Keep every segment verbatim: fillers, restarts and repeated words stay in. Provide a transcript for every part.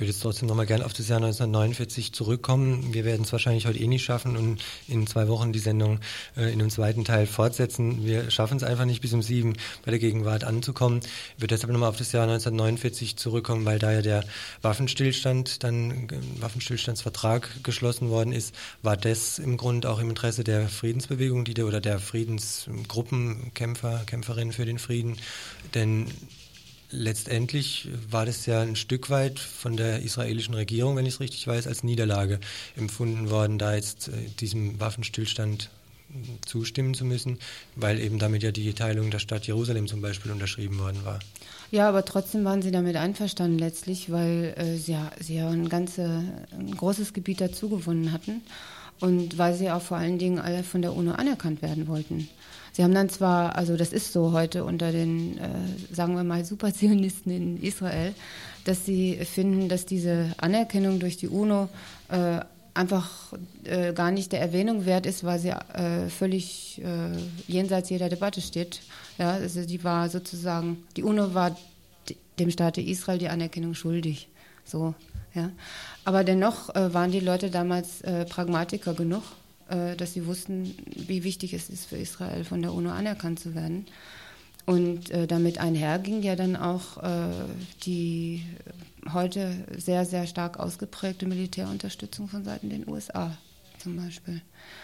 würde jetzt trotzdem nochmal gerne auf das Jahr neunzehnhundertneunundvierzig zurückkommen. Wir werden es wahrscheinlich heute eh nicht schaffen und in zwei Wochen die Sendung äh, in einem zweiten Teil fortsetzen. Wir schaffen es einfach nicht bis um sieben bei der Gegenwart anzukommen. Ich würde deshalb nochmal auf das Jahr neunzehnhundertneunundvierzig zurückkommen, weil da ja der Waffenstillstand, dann äh, Waffenstillstandsvertrag geschlossen worden ist. War das im Grunde auch im Interesse der Friedensbewegung, die der, oder der Friedensgruppen, Kämpfer, Kämpferinnen für den Frieden? Denn letztendlich war das ja ein Stück weit von der israelischen Regierung, wenn ich es richtig weiß, als Niederlage empfunden worden, da jetzt äh, diesem Waffenstillstand zustimmen zu müssen, weil eben damit ja die Teilung der Stadt Jerusalem zum Beispiel unterschrieben worden war. Ja, aber trotzdem waren sie damit einverstanden letztlich, weil äh, sie, sie ja ein, ganze, ein großes Gebiet dazugewonnen hatten und weil sie auch vor allen Dingen alle von der UNO anerkannt werden wollten. Sie haben dann zwar, also das ist so heute unter den, äh, sagen wir mal, Superzionisten in Israel, dass sie finden, dass diese Anerkennung durch die UNO äh, einfach äh, gar nicht der Erwähnung wert ist, weil sie äh, völlig äh, jenseits jeder Debatte steht. Ja, also die war sozusagen, die UNO war d- dem Staate Israel die Anerkennung schuldig. So, ja. Aber dennoch äh, waren die Leute damals äh, Pragmatiker genug, dass sie wussten, wie wichtig es ist für Israel, von der UNO anerkannt zu werden. Und äh, damit einher ging ja dann auch äh, die heute sehr, sehr stark ausgeprägte Militärunterstützung von Seiten den U S A zum Beispiel.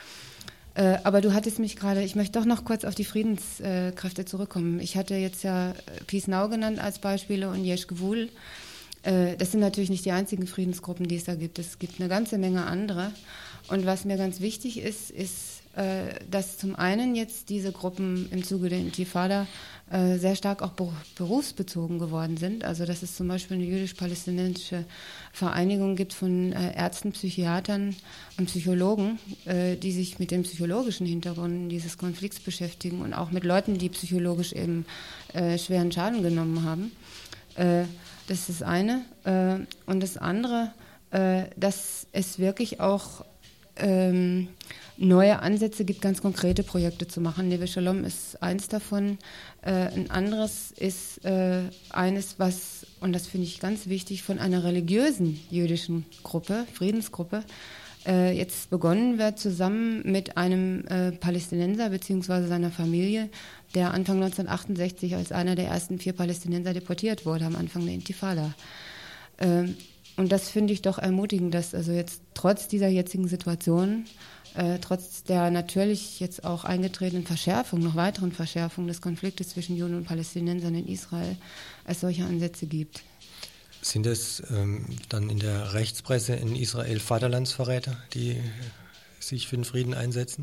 Äh, aber du hattest mich gerade, ich möchte doch noch kurz auf die Friedenskräfte zurückkommen. Ich hatte jetzt ja Peace Now genannt als Beispiele und Yesh Gvul. Äh, das sind natürlich nicht die einzigen Friedensgruppen, die es da gibt. Es gibt eine ganze Menge andere. Und was mir ganz wichtig ist, ist, äh, dass zum einen jetzt diese Gruppen im Zuge der Intifada äh, sehr stark auch ber- berufsbezogen geworden sind. Also dass es zum Beispiel eine jüdisch-palästinensische Vereinigung gibt von äh, Ärzten, Psychiatern und Psychologen, äh, die sich mit dem psychologischen Hintergrund dieses Konflikts beschäftigen und auch mit Leuten, die psychologisch eben äh, schweren Schaden genommen haben. Äh, das ist das eine. Äh, und das andere, äh, dass es wirklich auch Ähm, neue Ansätze gibt, ganz konkrete Projekte zu machen. Neve Shalom ist eins davon. Äh, ein anderes ist äh, eines, was, und das finde ich ganz wichtig, von einer religiösen jüdischen Gruppe, Friedensgruppe, äh, jetzt begonnen wird, zusammen mit einem äh, Palästinenser bzw. seiner Familie, der Anfang neunzehnhundertachtundsechzig als einer der ersten vier Palästinenser deportiert wurde, am Anfang der Intifada. Äh, Und das finde ich doch ermutigend, dass also jetzt trotz dieser jetzigen Situation, äh, trotz der natürlich jetzt auch eingetretenen Verschärfung, noch weiteren Verschärfung des Konfliktes zwischen Juden und Palästinensern in Israel, es solche Ansätze gibt. Sind es ähm, dann in der Rechtspresse in Israel Vaterlandsverräter, die sich für den Frieden einsetzen?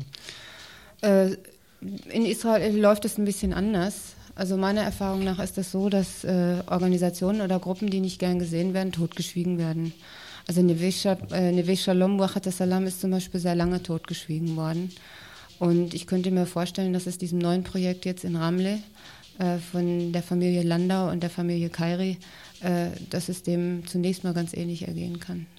Äh, in Israel läuft es ein bisschen anders. Also meiner Erfahrung nach ist es so, dass äh, Organisationen oder Gruppen, die nicht gern gesehen werden, totgeschwiegen werden. Also Neve Shalom, Wachat Salam ist zum Beispiel sehr lange totgeschwiegen worden. Und ich könnte mir vorstellen, dass es diesem neuen Projekt jetzt in Ramle äh, von der Familie Landau und der Familie Kairi, äh, dass es dem zunächst mal ganz ähnlich ergehen kann.